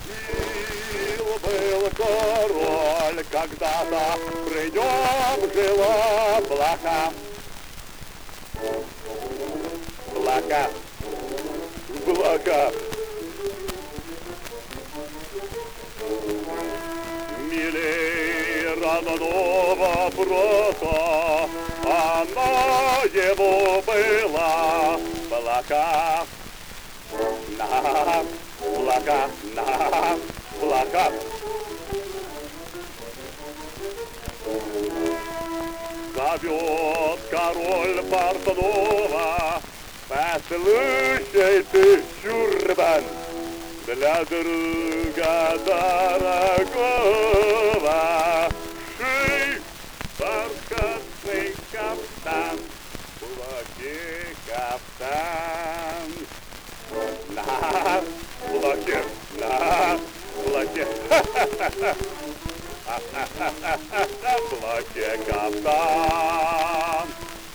Жил-был король, когда-то при нем жила блака. Блака. Блака. Милей родного брата, она ему была блака. На блака, на блака. Зовет король портного: послушай ты, чурбан, для друга дорогого шей бархатный кафтан, блоки кафтан. На блоке, на блоке, на блоке кафтан.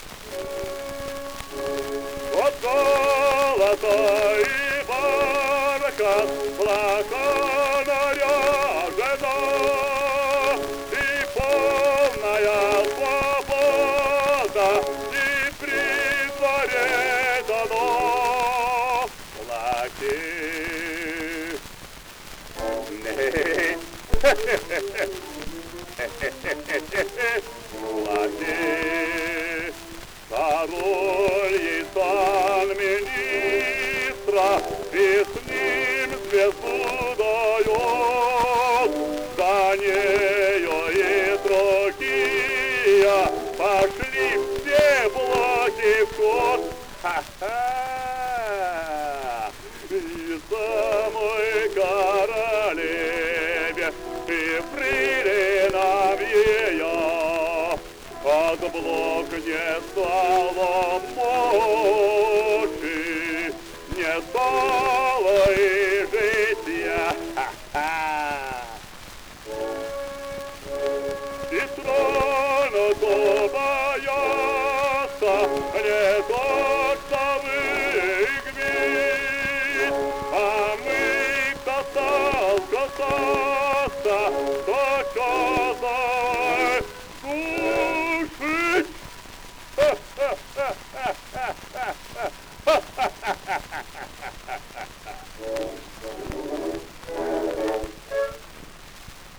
Вот золото и бархат, блока наряжена, и полная свобода, и при дворе дано. Блоки, блоки. Король и сан министра, и с ним звезду дает. За нею и другие пошли все блоки в ход. Ха-ха! И самой королеве и фрейлинам ее от блок не стало мочи, не стало и житья. И тронуто боятся не тот, что выгнет, а мы касался, то казалось.